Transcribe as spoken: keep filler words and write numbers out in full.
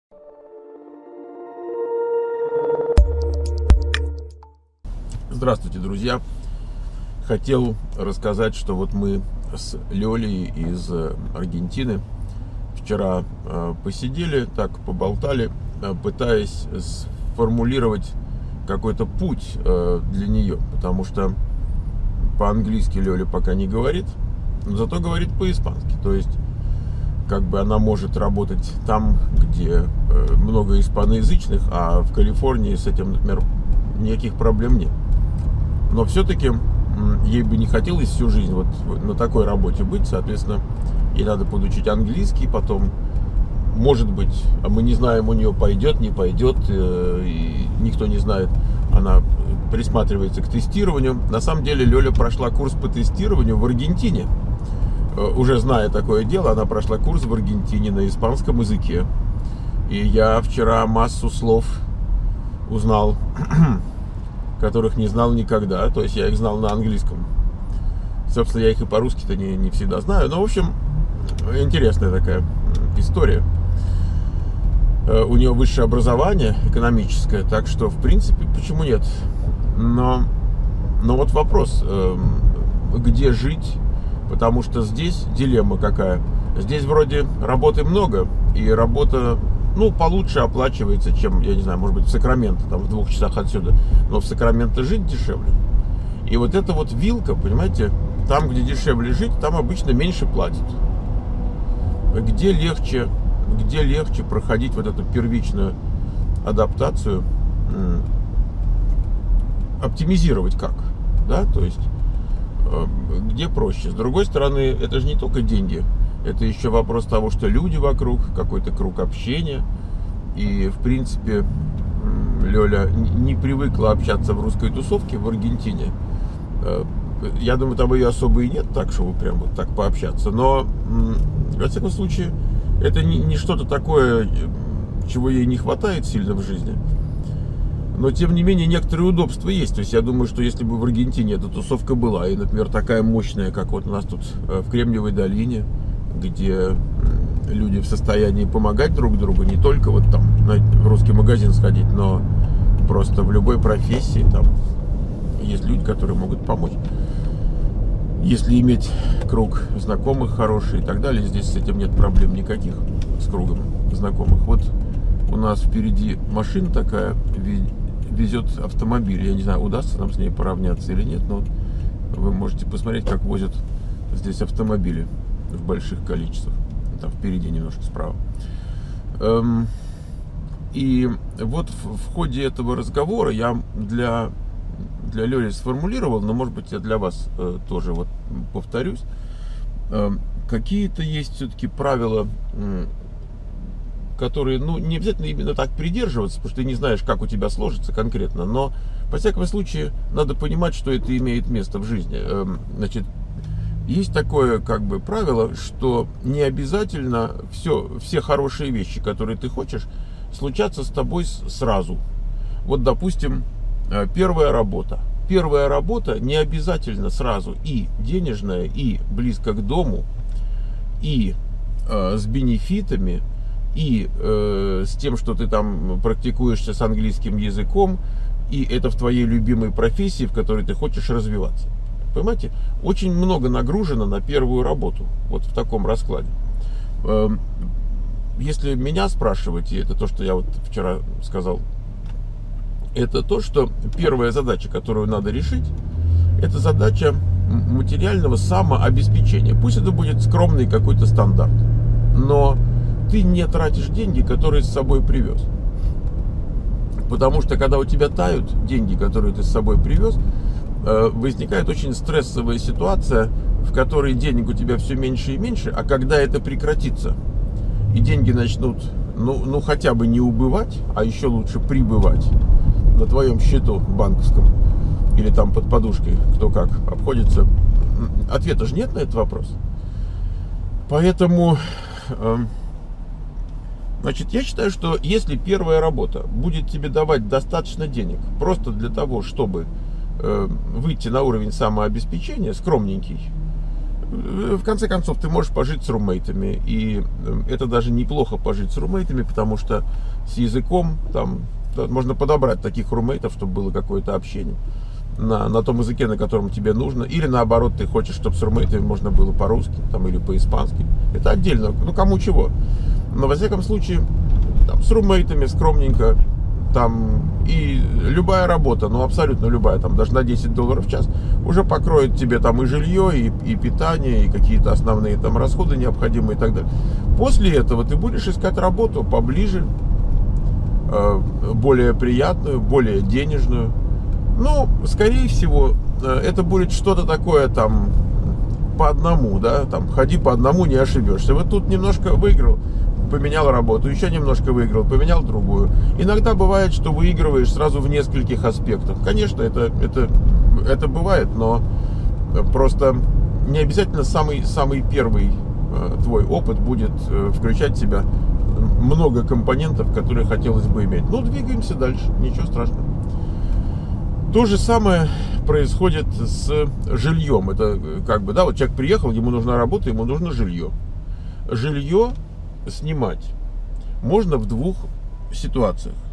Здравствуйте, друзья! Хотел рассказать, что вот мы с Лёлей из Аргентины вчера посидели, так поболтали, пытаясь сформулировать какой-то путь для нее, потому что по-английски Лёля пока не говорит, но зато говорит по-испански. То есть, как бы она может работать там, где много испаноязычных, а в Калифорнии с этим, например, никаких проблем нет. Но все-таки ей бы не хотелось всю жизнь вот на такой работе быть. Соответственно, ей надо подучить английский, потом, может быть, а мы не знаем, у нее пойдет, не пойдет, и никто не знает, она присматривается к тестированию. На самом деле Лёля прошла курс по тестированию в Аргентине. Уже зная такое дело, она прошла курс в Аргентине на испанском языке. И я вчера массу слов узнал, которых не знал никогда. То есть я их знал на английском. Собственно, я их и по-русски-то не, не всегда знаю. Но, в общем, интересная такая история. У нее высшее образование экономическое, так что, в принципе, почему нет? Но, но вот вопрос, где жить? Потому что здесь дилемма какая. Здесь вроде работы много, и работа, ну, получше оплачивается, чем, я не знаю, может быть, в Сакраменто, там, в двух часах отсюда. Но в Сакраменто жить дешевле. И вот эта вот вилка, понимаете, там, где дешевле жить, там обычно меньше платят. Где легче, где легче проходить вот эту первичную адаптацию, оптимизировать как, да, то есть, где проще. С другой стороны, это же не только деньги. Это еще вопрос того, что люди вокруг, какой-то круг общения. И, в принципе, Лёля не привыкла общаться в русской тусовке в Аргентине. Я думаю, там ее особо и нет, так, чтобы прям вот так пообщаться. Но, во всяком случае, это не, не что-то такое, чего ей не хватает сильно в жизни. Но, тем не менее, некоторые удобства есть. То есть, я думаю, что если бы в Аргентине эта тусовка была, и, например, такая мощная, как вот у нас тут в Кремниевой долине, где люди в состоянии помогать друг другу, не только вот там в русский магазин сходить, но просто в любой профессии там есть люди, которые могут помочь. Если иметь круг знакомых хороший и так далее, здесь с этим нет проблем никаких, с кругом знакомых. Вот у нас впереди машина такая, везет автомобиль. Я не знаю, удастся нам с ней поравняться или нет, но вы можете посмотреть, как возят здесь автомобили в больших количествах. Там впереди немножко справа. Эм, и вот в, в ходе этого разговора я для, для Лёли сформулировал, но, может быть, я для вас э, тоже вот повторюсь. Э, какие-то есть все-таки правила, э, которые, ну, не обязательно именно так придерживаться, потому что ты не знаешь, как у тебя сложится конкретно, но, во всяком случае, надо понимать, что это имеет место в жизни. Э, значит, есть такое, как бы, правило, что не обязательно все, все хорошие вещи, которые ты хочешь, случатся с тобой сразу. Вот, допустим, первая работа. Первая работа не обязательно сразу и денежная, и близко к дому, и э, с бенефитами, и э, с тем, что ты там практикуешься с английским языком, и это в твоей любимой профессии, в которой ты хочешь развиваться. Понимаете, очень много нагружено на первую работу, вот в таком раскладе. Если меня спрашивать, и это то, что я вот вчера сказал, это то, что первая задача, которую надо решить, это задача материального самообеспечения. Пусть это будет скромный какой-то стандарт, но ты не тратишь деньги, которые с собой привез. Потому что когда у тебя тают деньги, которые ты с собой привез, возникает очень стрессовая ситуация, в которой денег у тебя все меньше и меньше, а когда это прекратится, и деньги начнут, ну, ну хотя бы не убывать, а еще лучше прибывать на твоем счету банковском или там под подушкой, кто как обходится, ответа же нет на этот вопрос. Поэтому, значит, я считаю, что если первая работа будет тебе давать достаточно денег просто для того, чтобы выйти на уровень самообеспечения, скромненький, В конце концов, ты можешь пожить с руммейтами, и это даже неплохо пожить с руммейтами, потому что с языком там можно подобрать таких руммейтов, чтобы было какое-то общение на, на том языке, на котором тебе нужно, или наоборот, ты хочешь, чтобы с руммейтами можно было по-русски там, или по-испански. Это отдельно, ну кому чего. Но во всяком случае, там, с руммейтами скромненько, там и любая работа, ну абсолютно любая, там даже на десять долларов в час уже покроет тебе там и жилье, и, и питание, и какие-то основные там расходы необходимые и так далее. После этого ты будешь искать работу поближе, э, более приятную, более денежную. Ну, скорее всего, э, это будет что-то такое там по одному, да, там ходи по одному, не ошибешься. Вот тут немножко выиграл, поменял работу, еще немножко выиграл, поменял другую. Иногда бывает, что выигрываешь сразу в нескольких аспектах. Конечно, это, это, это бывает, но просто не обязательно самый, самый первый э, твой опыт будет э, включать в себя много компонентов, которые хотелось бы иметь. Ну, двигаемся дальше, ничего страшного. То же самое происходит с жильем. Это как бы, да, вот человек приехал, ему нужна работа, ему нужно жилье. Жилье снимать можно в двух ситуациях.